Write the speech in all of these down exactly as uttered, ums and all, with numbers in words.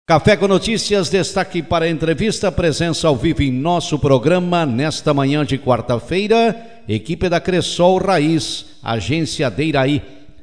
Café com Notícias, destaque para a entrevista, presença ao vivo em nosso programa nesta manhã de quarta-feira, equipe da Cressol Raiz, agência Deiraí.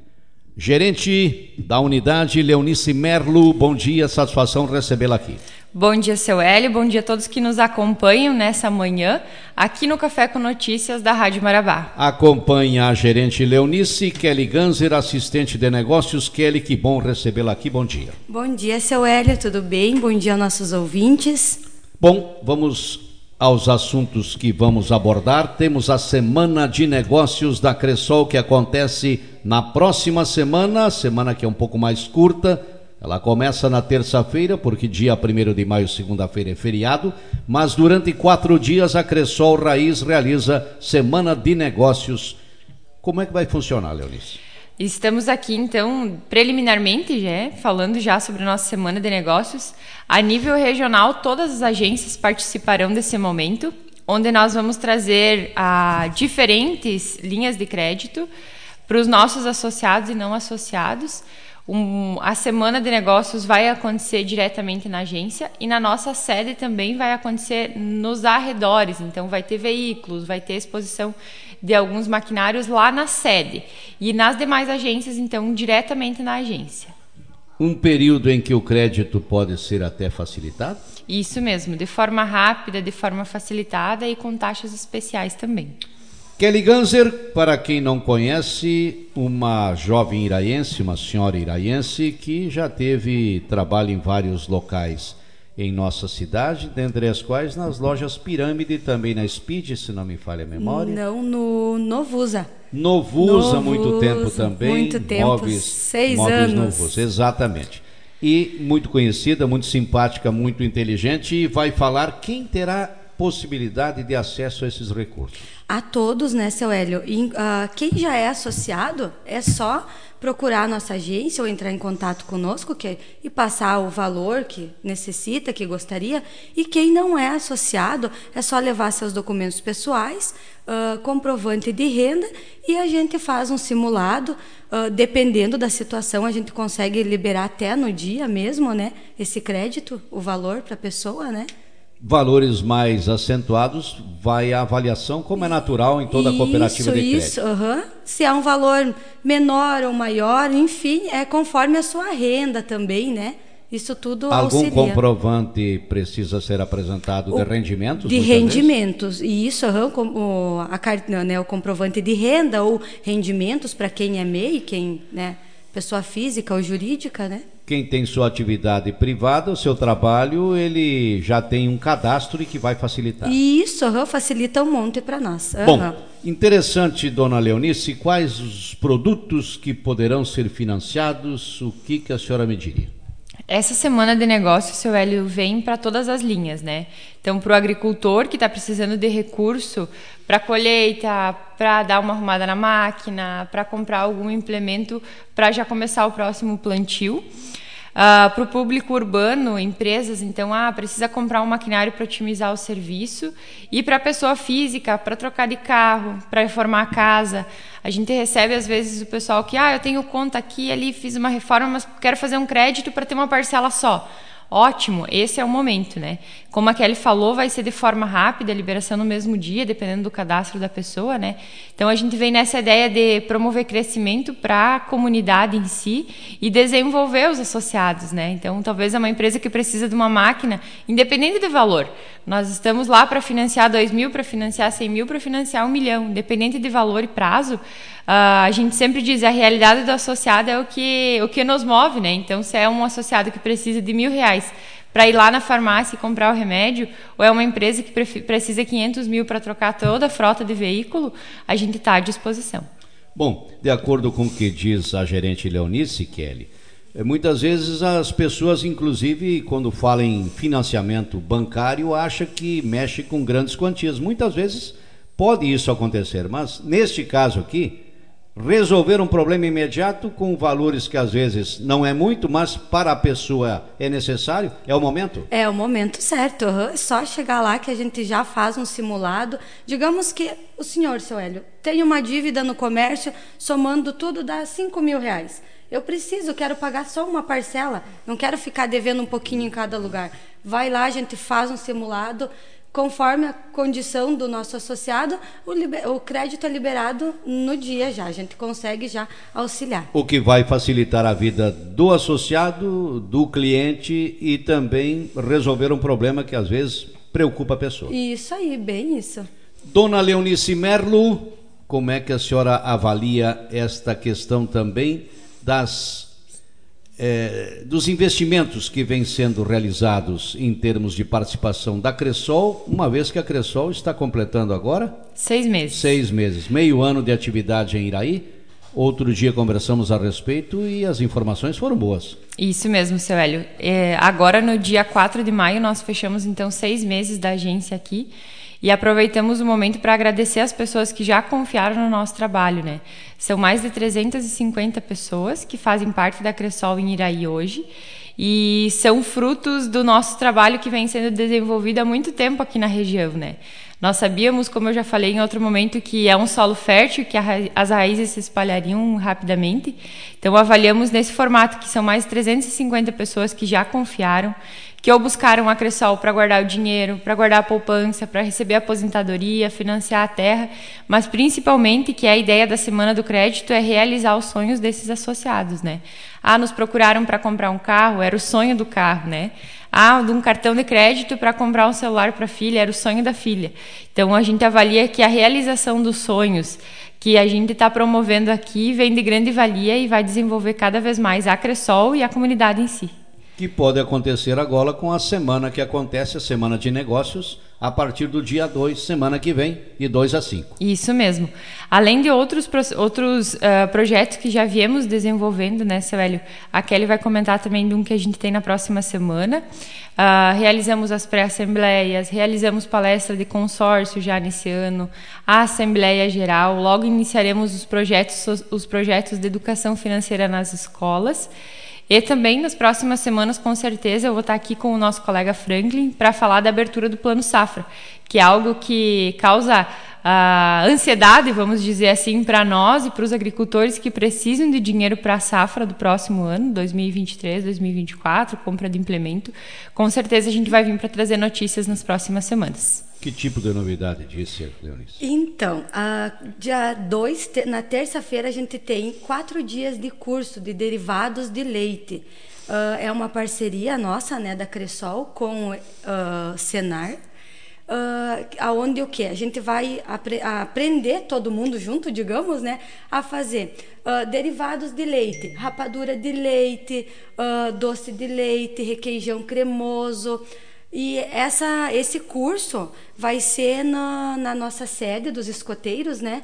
Gerente da unidade, Leonice Merlo, bom dia, satisfação recebê-la aqui. Bom dia, seu Hélio, bom dia a todos que nos acompanham nessa manhã, aqui no Café com Notícias da Rádio Marabá. Acompanha a gerente Leonice, Kelly Ganser, assistente de negócios. Kelly, que bom recebê-la aqui, bom dia. Bom dia, seu Hélio, tudo bem? Bom dia aos nossos ouvintes. Bom, vamos aos assuntos que vamos abordar. Temos a Semana de Negócios da Cressol, que acontece na próxima semana, semana que é um pouco mais curta. Ela começa na terça-feira, porque dia primeiro de maio, segunda-feira, é feriado, mas durante quatro dias a Cressol Raiz realiza Semana de Negócios. Como é que vai funcionar, Leonice? Estamos aqui, então, preliminarmente, já, falando já sobre a nossa Semana de Negócios. A nível regional, todas as agências participarão desse momento, onde nós vamos trazer ah, diferentes linhas de crédito para os nossos associados e não associados. Um, a Semana de Negócios vai acontecer diretamente na agência e na nossa sede também vai acontecer nos arredores. Então vai ter veículos, vai ter exposição de alguns maquinários lá na sede. E nas demais agências, então, diretamente na agência. Um período em que o crédito pode ser até facilitado? Isso mesmo, de forma rápida, de forma facilitada e com taxas especiais também. Kelly Ganser, para quem não conhece, uma jovem iraiense, uma senhora iraiense que já teve trabalho em vários locais em nossa cidade, dentre as quais nas lojas Pirâmide, também na Speed, se não me falha a memória. Não, no Novusa. Novusa, Novusa muito tempo também. Muito tempo, móveis, seis móveis anos. Novusa, exatamente. E muito conhecida, muito simpática, muito inteligente, e vai falar quem terá possibilidade de acesso a esses recursos. A todos, né, seu Hélio? E, uh, quem já é associado, é só procurar a nossa agência ou entrar em contato conosco que, e passar o valor que necessita, que gostaria. E quem não é associado, é só levar seus documentos pessoais, uh, comprovante de renda, e a gente faz um simulado. Uh, dependendo da situação, a gente consegue liberar até no dia mesmo, né, esse crédito, o valor para a pessoa, né? Valores mais acentuados, vai a avaliação, como é natural em toda a cooperativa de crédito. Isso, uhum. Se é um valor menor ou maior, enfim, é conforme a sua renda também, né? Isso tudo auxilia. Algum comprovante precisa ser apresentado de rendimentos? De rendimentos, vezes? E isso, uhum, o, a, né, o comprovante de renda ou rendimentos para quem é M E I, quem, né, pessoa física ou jurídica, né? Quem tem sua atividade privada, o seu trabalho, ele já tem um cadastro e que vai facilitar. Isso, uhum, facilita um monte para nós. Uhum. Bom, interessante, dona Leonice, quais os produtos que poderão ser financiados, o que, que a senhora me diria? Essa Semana de Negócios, seu Hélio, vem para todas as linhas, né? Então, para o agricultor que está precisando de recurso para colheita, para dar uma arrumada na máquina, para comprar algum implemento para já começar o próximo plantio. Uh, para o público urbano, empresas, então, ah, precisa comprar um maquinário para otimizar o serviço. E para a pessoa física, para trocar de carro, para reformar a casa. A gente recebe, às vezes, o pessoal que, ah, eu tenho conta aqui, ali, fiz uma reforma, mas quero fazer um crédito para ter uma parcela só. Ótimo, esse é o momento, né? Como a Kelly falou, vai ser de forma rápida, a liberação no mesmo dia, dependendo do cadastro da pessoa, né? Então, a gente vem nessa ideia de promover crescimento para a comunidade em si e desenvolver os associados, né? Então, talvez é uma empresa que precisa de uma máquina, independente do valor. Nós estamos lá para financiar dois mil, para financiar cem mil, para financiar um milhão. Independente de valor e prazo, Uh, a gente sempre diz, a realidade do associado é o que, o que nos move, né? Então, se é um associado que precisa de mil reais para ir lá na farmácia e comprar o remédio, ou é uma empresa que precisa de quinhentos mil para trocar toda a frota de veículo, a gente está à disposição. Bom, de acordo com o que diz a gerente Leonice, Kelly, muitas vezes as pessoas, inclusive, quando falam em financiamento bancário, acham que mexe com grandes quantias. Muitas vezes pode isso acontecer, mas neste caso aqui, resolver um problema imediato com valores que às vezes não é muito, mas para a pessoa é necessário, é o momento? É o momento certo, é só chegar lá que a gente já faz um simulado. Digamos que o senhor, seu Hélio, tem uma dívida no comércio, somando tudo dá cinco mil reais. Eu preciso, quero pagar só uma parcela, não quero ficar devendo um pouquinho em cada lugar. Vai lá, a gente faz um simulado, conforme a condição do nosso associado, o, liber... o crédito é liberado no dia já, a gente consegue já auxiliar. O que vai facilitar a vida do associado, do cliente e também resolver um problema que às vezes preocupa a pessoa. Isso aí, bem isso. Dona Leonice Merlo, como é que a senhora avalia esta questão também das... É, dos investimentos que vêm sendo realizados em termos de participação da Cressol, uma vez que a Cressol está completando agora? Seis meses. Seis meses, meio ano de atividade em Iraí. Outro dia conversamos a respeito e as informações foram boas. Isso mesmo, seu Hélio. É, agora, no dia quatro de maio, nós fechamos, então, seis meses da agência aqui. E aproveitamos o momento para agradecer as pessoas que já confiaram no nosso trabalho, né? São mais de trezentas e cinquenta pessoas que fazem parte da Cressol em Iraí hoje e são frutos do nosso trabalho que vem sendo desenvolvido há muito tempo aqui na região, né? Nós sabíamos, como eu já falei em outro momento, que é um solo fértil, que as raízes se espalhariam rapidamente. Então, avaliamos nesse formato que são mais de trezentas e cinquenta pessoas que já confiaram, que ou buscaram a Cressol para guardar o dinheiro, para guardar a poupança, para receber a aposentadoria, financiar a terra, mas principalmente que a ideia da Semana do Crédito é realizar os sonhos desses associados, né? Ah, nos procuraram para comprar um carro, era o sonho do carro, né? Ah, de um cartão de crédito para comprar um celular para a filha, era o sonho da filha. Então, a gente avalia que a realização dos sonhos que a gente está promovendo aqui vem de grande valia e vai desenvolver cada vez mais a Cressol e a comunidade em si. Que pode acontecer agora com a semana que acontece, a Semana de Negócios, a partir do dia dois, semana que vem, de dois a cinco. Isso mesmo. Além de outros, outros uh, projetos que já viemos desenvolvendo, né, seu Hélio? A Kelly vai comentar também de um que a gente tem na próxima semana. Uh, realizamos as pré-assembleias, realizamos palestra de consórcio já nesse ano, a Assembleia Geral, logo iniciaremos os projetos, os projetos de educação financeira nas escolas. E também nas próximas semanas, com certeza, eu vou estar aqui com o nosso colega Franklin para falar da abertura do Plano Safra, que é algo que causa uh, ansiedade, vamos dizer assim, para nós e para os agricultores que precisam de dinheiro para a safra do próximo ano, dois mil e vinte e três, dois mil e vinte e quatro, compra de implemento. Com certeza a gente vai vir para trazer notícias nas próximas semanas. Que tipo de novidade disse, Leonice? Então, a, dia dois, te, na terça-feira, a gente tem quatro dias de curso de derivados de leite. Uh, é uma parceria nossa, né, da Cressol, com o uh, Senar, uh, aonde o quê? A gente vai apre aprender, todo mundo junto, digamos, né, a fazer uh, derivados de leite, rapadura de leite, uh, doce de leite, requeijão cremoso. E essa, esse curso vai ser na, na nossa sede dos escoteiros, né?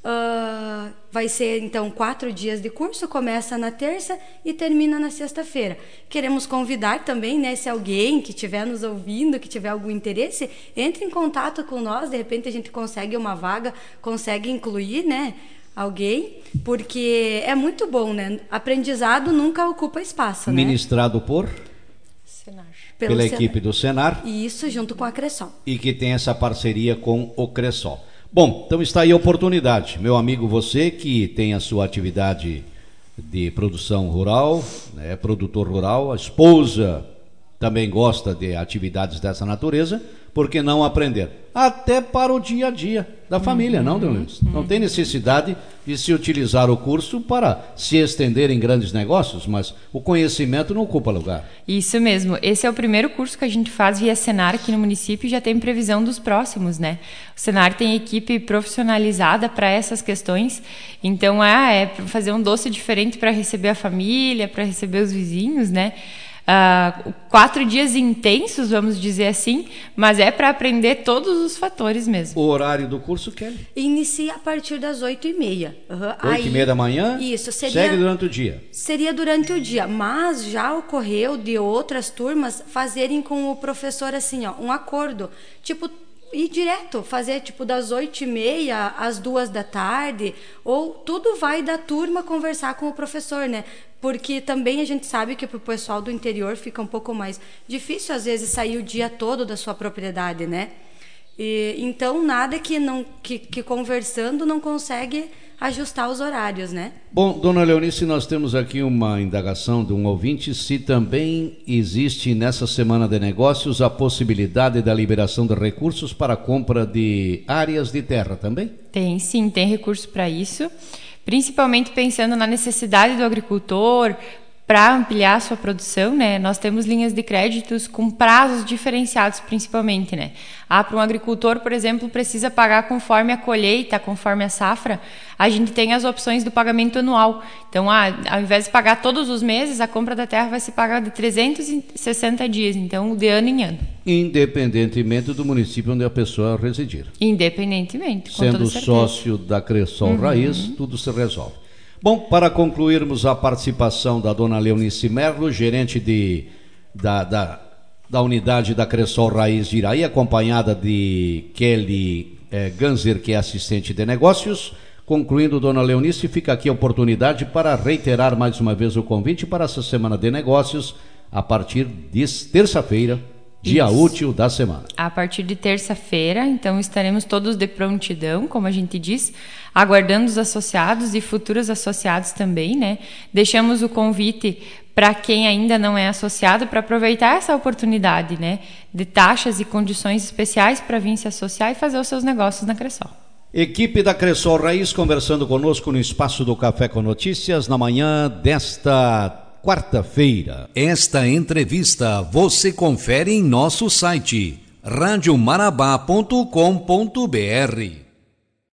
Uh, vai ser, então, quatro dias de curso, começa na terça e termina na sexta-feira. Queremos convidar também, né, se alguém que estiver nos ouvindo, que tiver algum interesse, entre em contato com nós, de repente a gente consegue uma vaga, consegue incluir, né, alguém, porque é muito bom, né? Aprendizado nunca ocupa espaço, né? Ministrado por? Senar. Pela Senar. Equipe do Senar. Isso, junto com a Cressol. E que tem essa parceria com o Cressol. Bom, então está aí a oportunidade. Meu amigo, você que tem a sua atividade de produção rural, né, produtor rural, a esposa também gosta de atividades dessa natureza, por que não aprender? Até para o dia a dia da família, uhum, não, Deus? Uhum. Não tem necessidade de se utilizar o curso para se estender em grandes negócios, mas o conhecimento não ocupa lugar. Isso mesmo. Esse é o primeiro curso que a gente faz via Senar aqui no município e já tem previsão dos próximos, né? O Senar tem equipe profissionalizada para essas questões, então é, é fazer um doce diferente para receber a família, para receber os vizinhos, né? Uh, quatro dias intensos, vamos dizer assim, mas é para aprender todos os fatores mesmo. O horário do curso, Kelly? Inicia a partir das oito e meia. Uhum. Oito e meia da manhã? Isso. Seria, segue durante o dia? Seria durante o dia, mas já ocorreu de outras turmas fazerem com o professor assim, ó, um acordo, tipo, ir direto, fazer tipo das oito e meia às duas da tarde, ou tudo vai da turma conversar com o professor, né? Porque também a gente sabe que para o pessoal do interior fica um pouco mais difícil, às vezes, sair o dia todo da sua propriedade, né? E, então, nada que, não, que, que conversando não consegue ajustar os horários, né? Bom, dona Leonice, nós temos aqui uma indagação de um ouvinte, se também existe nessa semana de negócios a possibilidade da liberação de recursos para a compra de áreas de terra também? Tem sim, tem recurso para isso, principalmente pensando na necessidade do agricultor para ampliar a sua produção, né? Nós temos linhas de créditos com prazos diferenciados, principalmente, né? Ah, para um agricultor, por exemplo, precisa pagar conforme a colheita, conforme a safra, a gente tem as opções do pagamento anual. Então, ah, ao invés de pagar todos os meses, a compra da terra vai ser pagada de trezentos e sessenta dias, então de ano em ano. Independentemente do município onde a pessoa residir. Independentemente, com Sendo toda certeza. sócio da Cressol uhum. Raiz, tudo se resolve. Bom, para concluirmos a participação da dona Leonice Merlo, gerente de, da, da, da unidade da Cressol Raiz de Iraí, acompanhada de Kelly eh, Ganzer, que é assistente de negócios. Concluindo, dona Leonice, fica aqui a oportunidade para reiterar mais uma vez o convite para essa semana de negócios, a partir de terça-feira, dia Isso. útil da semana. A partir de terça-feira, então estaremos todos de prontidão, como a gente diz, aguardando os associados e futuros associados também, né? Deixamos o convite para quem ainda não é associado para aproveitar essa oportunidade, né? De taxas e condições especiais para vir se associar e fazer os seus negócios na Cressol. Equipe da Cressol Raiz conversando conosco no Espaço do Café com Notícias na manhã desta quarta-feira. Esta entrevista você confere em nosso site rádio marabá ponto com ponto br.